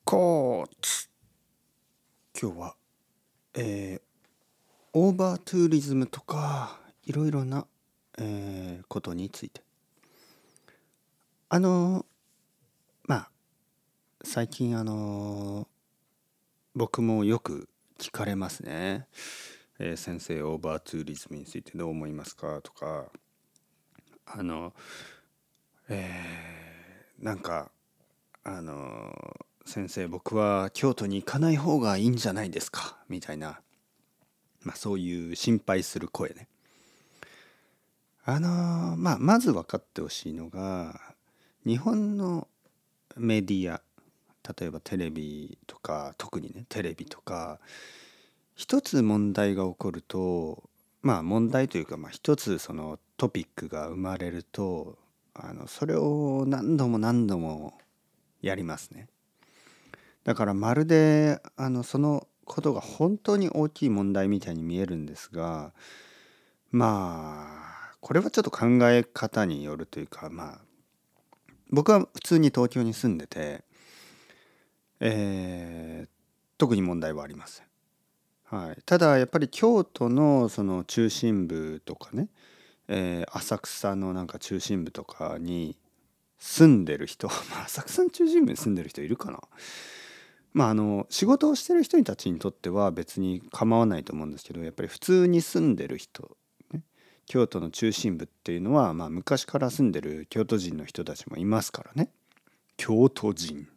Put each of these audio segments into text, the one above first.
コーツ。今日は、えーオーバーツーリズムとかいろいろな、ことについて。あのまあ最近僕もよく聞かれますね。先生、オーバーツーリズムについてどう思いますかとか、あの、なんか先生、僕は京都に行かない方がいいんじゃないですかみたいな、そういう心配する声ね。まず分かってほしいのが、日本のメディア、例えばテレビとか、特にねテレビとか、一つ問題が起こると、問題というか、一つそのトピックが生まれると、それを何度も何度もやりますね。だからまるでそのことが本当に大きい問題みたいに見えるんですが、これはちょっと考え方によるというか、僕は普通に東京に住んでて、特に問題はありません。はい、ただやっぱり京都のその中心部とかね、浅草のなんか中心部とかに住んでる人浅草の中心部に住んでる人いるかな。仕事をしてる人たちにとっては別に構わないと思うんですけど、やっぱり普通に住んでる人、ね、京都の中心部っていうのは、昔から住んでる京都人の人たちもいますからね。京都人、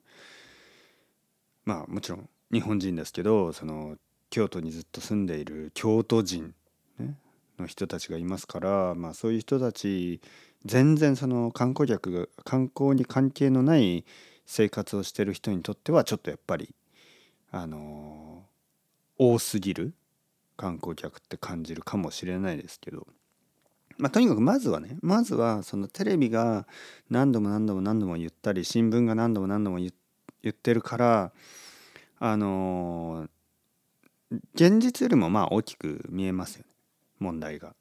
もちろん日本人ですけど、その京都にずっと住んでいる京都人、ね、の人たちがいますから、そういう人たち、全然その観光に関係のない生活をしてる人にとってはちょっとやっぱり多すぎる観光客って感じるかもしれないですけど、とにかくまずはそのテレビが何度も何度も何度も言ったり、新聞が何度も何度も言ってるから、あの現実よりも大きく見えますよね、問題が。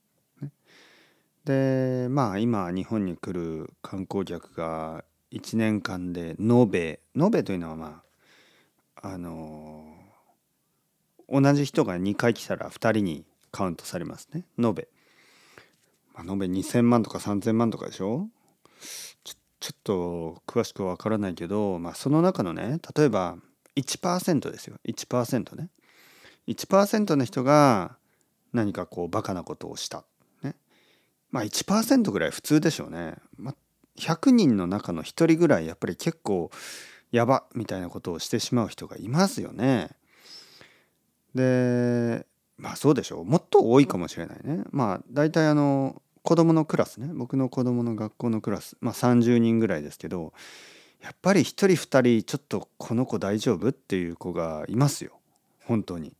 で今日本に来る観光客が1年間で延べというのは同じ人が2回来たら2人にカウントされますね。延べ、延べ2000万とか3000万とかでしょ。ちょっと詳しくわからないけど、その中のね、例えば1%ですよ。1%ね。1%の人が何かこうバカなことをした。ね。1%ぐらい普通でしょうね。100人の中の1人ぐらいやっぱり結構やばみたいなことをしてしまう人がいますよね。で、そうでしょう。もっと多いかもしれないね。大体子供のクラスね。僕の子供の学校のクラス、30人ぐらいですけど、やっぱり1人2人ちょっとこの子大丈夫っていう子がいますよ。本当に。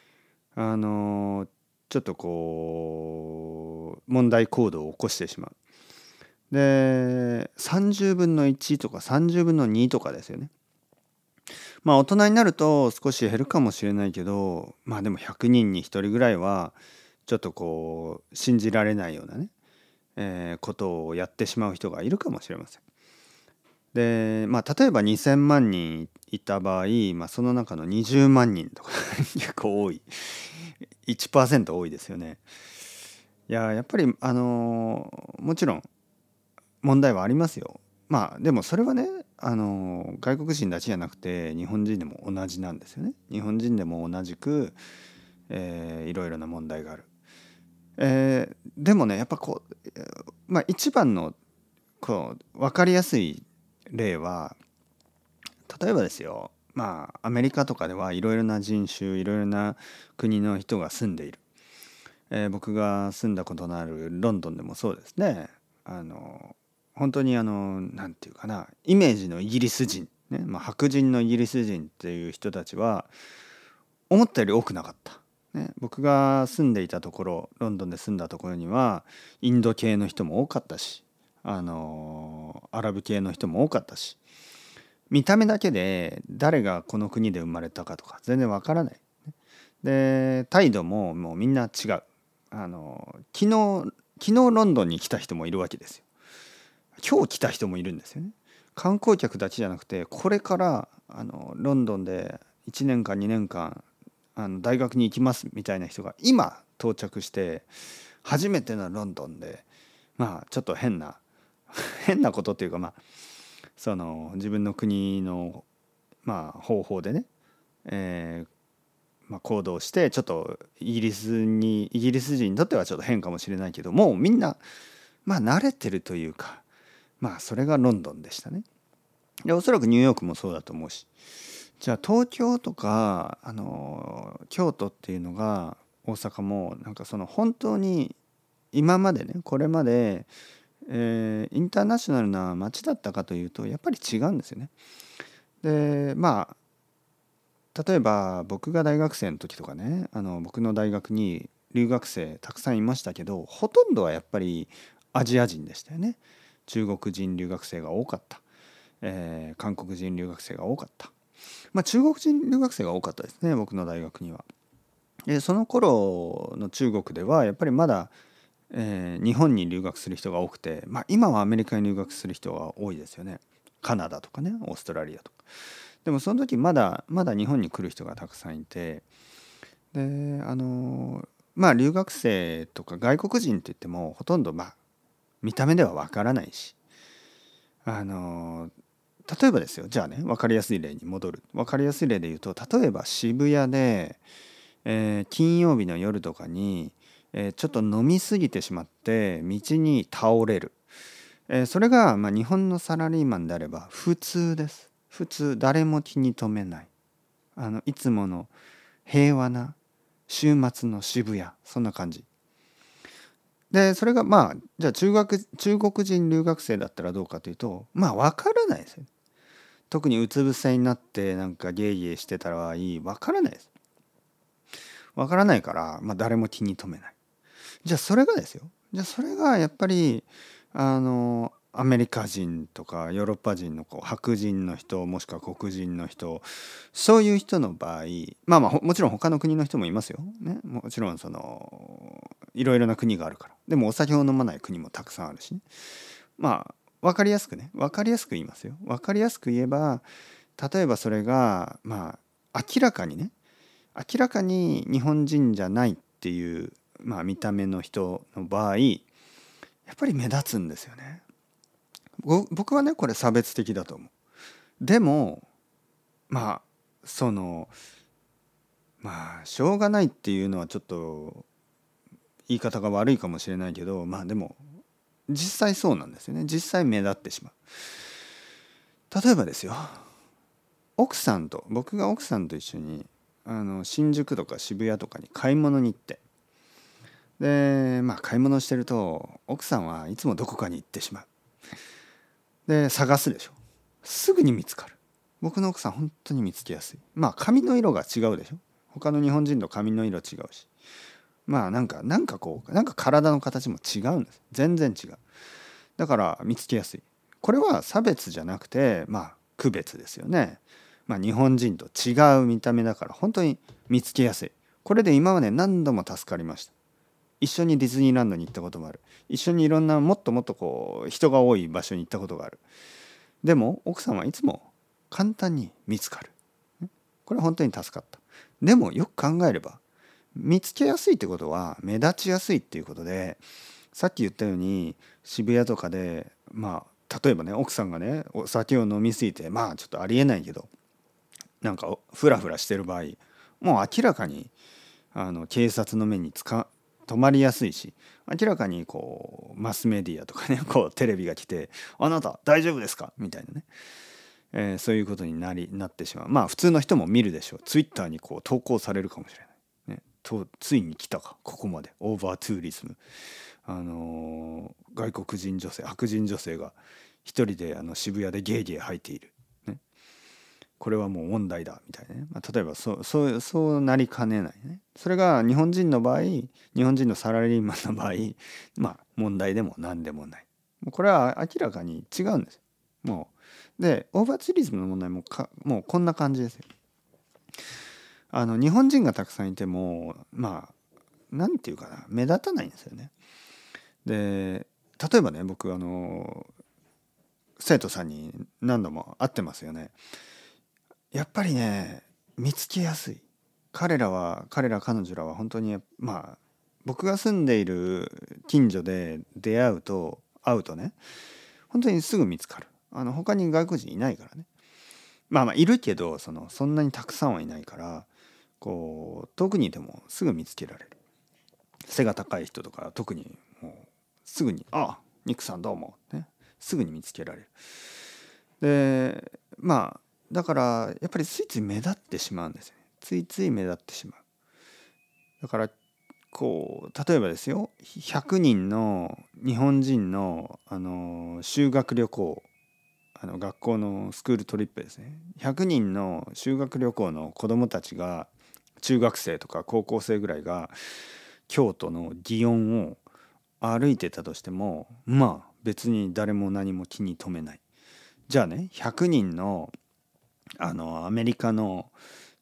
ちょっとこう問題行動を起こしてしまう。で、30分の1とか30分の2とかですよね。大人になると少し減るかもしれないけど、でも100人に1人ぐらいはちょっとこう信じられないようなね、ことをやってしまう人がいるかもしれません。で、例えば2000万人いた場合、その中の20万人とか結構多い。1% 多いですよね。やっぱりもちろん問題はありますよ。でもそれはね、外国人だけじゃなくて日本人でも同じなんですよね。日本人でも同じく、いろいろな問題がある。でもね、やっぱこう、一番のこう分かりやすい例は、例えばですよ、アメリカとかではいろいろな人種、いろいろな国の人が住んでいる。僕が住んだことのあるロンドンでもそうですね。本当になんていうかな、イメージのイギリス人、ね、白人のイギリス人っていう人たちは思ったより多くなかった。ね、僕が住んでいたところ、ロンドンで住んだところにはインド系の人も多かったし、アラブ系の人も多かったし、見た目だけで誰がこの国で生まれたかとか全然わからない。で、態度ももうみんな違う。昨日ロンドンに来た人もいるわけですよ。今日来た人もいるんですよね。 観光客だけじゃなくて、これからロンドンで1年間2年間大学に行きますみたいな人が今到着して、初めてのロンドンでまあちょっと変な変なことっていうか、まあその自分の国のまあ方法でね、まあ、行動して、ちょっとイギリス人にとってはちょっと変かもしれないけど、もうみんなまあ慣れてるというか、まあそれがロンドンでしたね。でおそらくニューヨークもそうだと思うし、じゃあ東京とか京都っていうのが、大阪もなんかその本当に今までね、これまで、インターナショナルな街だったかというと、やっぱり違うんですよね。でまあ例えば僕が大学生の時とかね、僕の大学に留学生たくさんいましたけど、ほとんどはやっぱりアジア人でしたよね。中国人留学生が多かった、韓国人留学生が多かった、まあ中国人留学生が多かったですね、僕の大学には。その頃の中国ではやっぱりまだ、日本に留学する人が多くて、まあ、今はアメリカに留学する人が多いですよね。カナダとかね、オーストラリアとか。でもその時まだ日本に来る人がたくさんいて、でまあ留学生とか外国人って言ってもほとんどまあ見た目ではわからないし、例えばですよ、じゃあね、分かりやすい例に戻る。分かりやすい例で言うと、例えば渋谷で、金曜日の夜とかに、ちょっと飲み過ぎてしまって道に倒れる、それが、まあ、日本のサラリーマンであれば普通です。普通、誰も気に留めない、いつもの平和な週末の渋谷、そんな感じで、それがまあじゃあ中国人留学生だったらどうかというと、まあ分からないですよ。特にうつ伏せになってなんかゲーゲーしてたら分からないです。分からないから、まあ、誰も気に留めない。じゃあそれがですよ。じゃあそれがやっぱりアメリカ人とかヨーロッパ人の白人の人、もしくは黒人の人、そういう人の場合、まあまあもちろん他の国の人もいますよ。ね、もちろんいろいろな国があるから。でもお酒を飲まない国もたくさんあるしね。まあ分かりやすく言いますよ。分かりやすく言えば、例えばそれがまあ明らかに日本人じゃないっていう、まあ、見た目の人の場合、やっぱり目立つんですよね。僕はねこれ差別的だと思う。でもまあまあしょうがないっていうのはちょっと言い方が悪いかもしれないけど、まあでも実際そうなんですよね。実際目立ってしまう。例えばですよ、僕が奥さんと一緒に新宿とか渋谷とかに買い物に行って、でまあ買い物してると奥さんはいつもどこかに行ってしまう。で探すでしょ。すぐに見つかる。僕の奥さん本当に見つけやすい。まあ髪の色が違うでしょ。他の日本人と髪の色違うし、まあなんか体の形も違うんです。全然違う。だから見つけやすい。これは差別じゃなくて、まあ区別ですよね。まあ日本人と違う見た目だから本当に見つけやすい。これで今まで何度も助かりました。一緒にディズニーランドに行ったこともある。一緒にいろんなもっともっと人が多い場所に行ったことがある。でも奥さんはいつも簡単に見つかる。これは本当に助かった。でもよく考えれば、見つけやすいってことは目立ちやすいっていうことで、さっき言ったように渋谷とかでまあ例えばね、奥さんがねお酒を飲み過ぎて、まあちょっとありえないけどなんかフラフラしてる場合、もう明らかに警察の目に止まりやすいし、明らかにマスメディアとかねテレビが来て「あなた大丈夫ですか?」みたいなね、そういうことになってしまう。まあ普通の人も見るでしょう。ツイッターに投稿されるかもしれない、ね、ついに来たかここまでオーバーツーリズム、外国人女性白人女性が一人で渋谷でゲーゲー吐いている、ね、これはもう問題だみたいなね、まあ、例えばそうなりかねないね。それが日本人の場合、日本人のサラリーマンの場合、まあ問題でも何でもない。もうこれは明らかに違うんです。もうでオーバーツーリズムの問題ももうこんな感じですよ。日本人がたくさんいてもまあなんていうかな、目立たないんですよね。で例えばね、僕生徒さんに何度も会ってますよね。やっぱりね、見つけやすい。彼ら彼女らは本当にまあ僕が住んでいる近所で会うとね、本当にすぐ見つかる。他に外国人いないからね。まあまあいるけど、そんなにたくさんはいないから、こう遠くにいてもすぐ見つけられる。背が高い人とか特にもうすぐに「あ、ニックさんどうも」ね、すぐに見つけられる。でまあだからやっぱりついつい目立ってしまうんですよね。ついつい目立ってしまう。だからこう例えばですよ、100人の日本人の、修学旅行、学校のスクールトリップですね。100人の修学旅行の子どもたちが、中学生とか高校生ぐらいが京都の祇園を歩いてたとしても、まあ別に誰も何も気に留めない。じゃあね、100人のアメリカの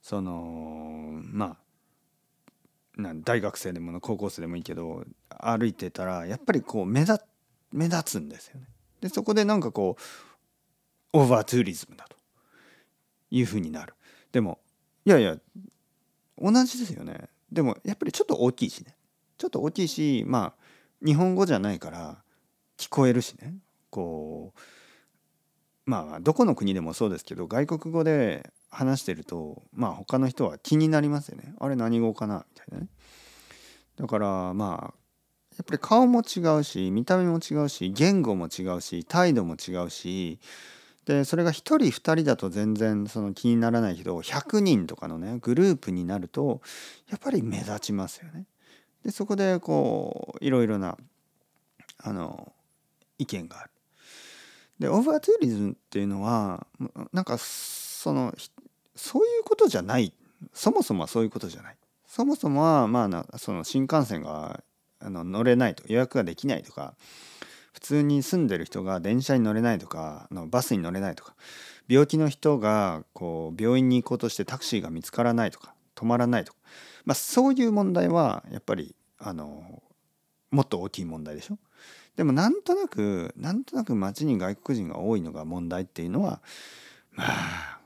まあ大学生でも高校生でもいいけど歩いてたらやっぱりこう目立つんですよね。でそこでなんかこうオーバーツーリズムだというふうになる。でもいやいや同じですよね。でもやっぱりちょっと大きいしね。ちょっと大きいし、まあ日本語じゃないから聞こえるしね。こうまあどこの国でもそうですけど、外国語で話してるとまあ他の人は気になりますよね。あれ何語かなみたいなね。だからまあやっぱり顔も違うし、見た目も違うし、言語も違うし、態度も違うし、でそれが1人2人だと全然その気にならないけど、100人とかのねグループになるとやっぱり目立ちますよね。でそこでこういろいろなあの意見がある。でオーバーツーリズムっていうのはなんかそういうことじゃない。そもそもはそういうことじゃない。そもそもはまあその新幹線が乗れないと、予約ができないとか、普通に住んでる人が電車に乗れないとか、バスに乗れないとか、病気の人がこう病院に行こうとしてタクシーが見つからないとか止まらないとか、まあ、そういう問題はやっぱりもっと大きい問題でしょ。でもなんとなく街に外国人が多いのが問題っていうのは、まあ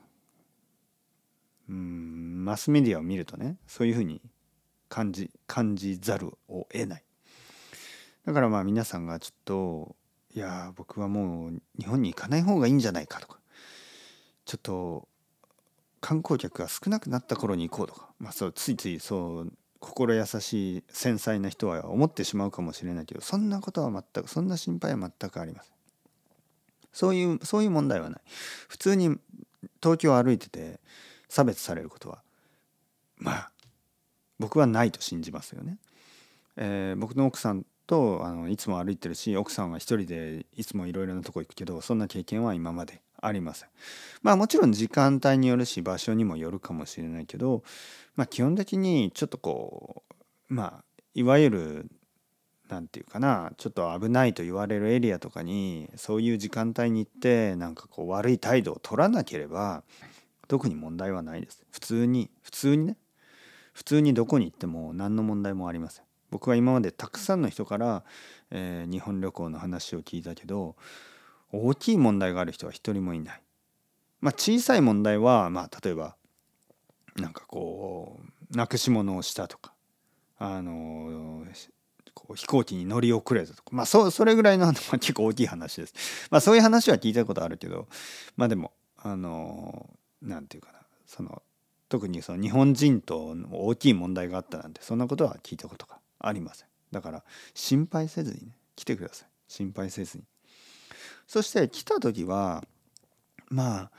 マスメディアを見るとね、そういうふうに感じざるを得ない。だからまあ皆さんがちょっといや僕はもう日本に行かない方がいいんじゃないかとか、ちょっと観光客が少なくなった頃に行こうとか、まあそうついついそう心優しい繊細な人は思ってしまうかもしれないけど、そんなことは全く、そんな心配は全くありません。そういう問題はない。普通に東京を歩いてて差別されることはまあ僕はないと信じますよね。僕の奥さんといつも歩いてるし、奥さんは一人でいつもいろいろなとこ行くけど、そんな経験は今までありません。まあもちろん時間帯によるし場所にもよるかもしれないけど、まあ基本的にちょっとこうまあいわゆるなんていうかな、ちょっと危ないと言われるエリアとかにそういう時間帯に行ってなんかこう悪い態度を取らなければ特に問題はないです。普通にね、普通にどこに行っても何の問題もありません。僕は今までたくさんの人から、日本旅行の話を聞いたけど、大きい問題がある人は一人もいない。まあ小さい問題は、まあ例えばなんかこうなくし物をしたとか、こう飛行機に乗り遅れたとか、まあそれぐらいの結構大きい話です。まあそういう話は聞いたことあるけど、まあでもなんていうかな、特にその日本人と大きい問題があったなんてそんなことは聞いたことがありません。だから心配せずにね来てください。心配せずに。そして来た時はまあ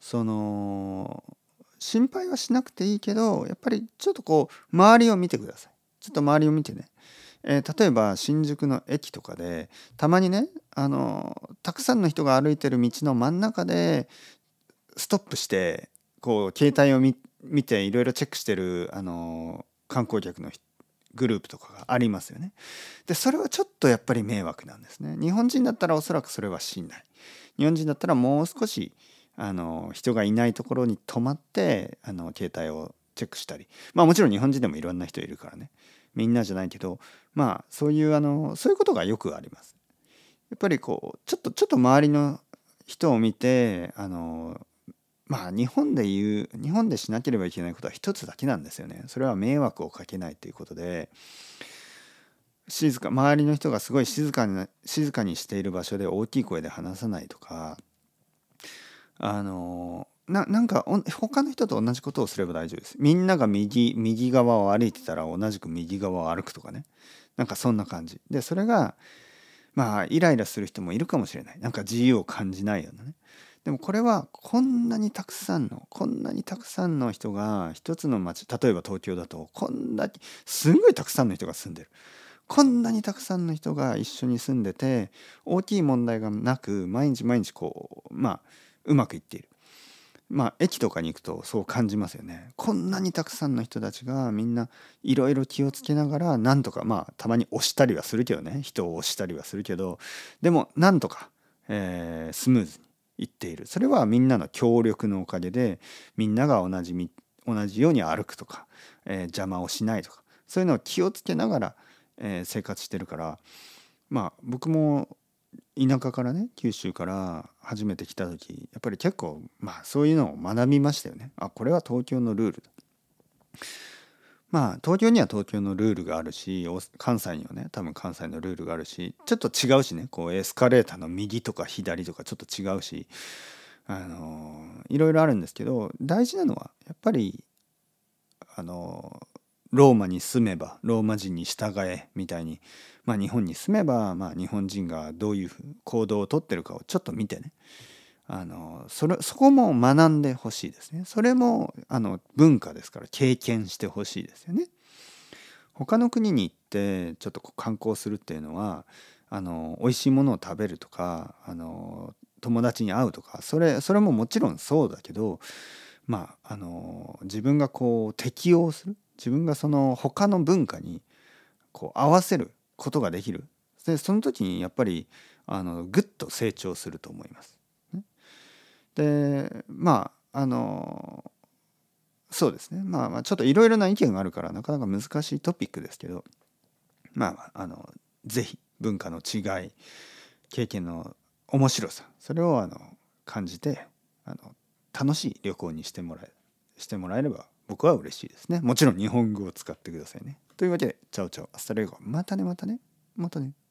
心配はしなくていいけど、やっぱりちょっとこう周りを見てください。ちょっと周りを見てね。例えば新宿の駅とかでたまにねたくさんの人が歩いてる道の真ん中でストップしてこう携帯を見ていろいろチェックしてる観光客のグループとかがありますよね。でそれはちょっとやっぱり迷惑なんですね。日本人だったらおそらくそれはしない。日本人だったらもう少し人がいないところに止まって携帯をチェックしたり、まあもちろん日本人でもいろんな人いるからね、みんなじゃないけど、まあそういうことがよくあります。やっぱりこうちょっと周りの人を見て日本でしなければいけないことは一つだけなんですよね。それは迷惑をかけないということで、周りの人がすごい静かにしている場所で大きい声で話さないとか、なんか他の人と同じことをすれば大丈夫です。みんなが右側を歩いてたら同じく右側を歩くとかね。なんかそんな感じで、それがイライラする人もいるかもしれない。なんか自由を感じないようなね。でもこれはこんなにたくさんの人が一つの町、例えば東京だとこんなにすごいたくさんの人が住んでる。こんなにたくさんの人が一緒に住んでて、大きい問題がなく毎日毎日うまくいっている。駅とかに行くとそう感じますよね。こんなにたくさんの人たちがみんないろいろ気をつけながら、なんとかたまに押したりはするけどね、人を押したりはするけど、でもなんとか、スムーズにいっている。それはみんなの協力のおかげで、みんなが同じように歩くとか、邪魔をしないとか、そういうのを気をつけながら、生活してるから、僕も田舎からね、九州から初めて来た時、やっぱり結構そういうのを学びましたよね。これは東京のルールだ。東京には東京のルールがあるし、関西にはね多分関西のルールがあるし、ちょっと違うしね、こうエスカレーターの右とか左とかちょっと違うし、いろいろあるんですけど、大事なのはやっぱりローマに住めばローマ人に従えみたいに、日本に住めば、日本人がどういう行動をとってるかをちょっと見てね、そこも学んでほしいですね。それも文化ですから経験してほしいですよね。他の国に行ってちょっと観光するっていうのは、美味しいものを食べるとか、友達に会うとか、それももちろんそうだけど、自分がこう適応する、自分がその他の文化にこう合わせることができる。でその時にやっぱりぐっと成長すると思います。でそうですね、ちょっといろいろな意見があるからなかなか難しいトピックですけど、ぜひ文化の違い、経験の面白さ、それを感じて楽しい旅行にしてもらえれば僕は嬉しいですね。もちろん日本語を使ってくださいね。というわけで、チャオチャオ、アスタレゴ、またね。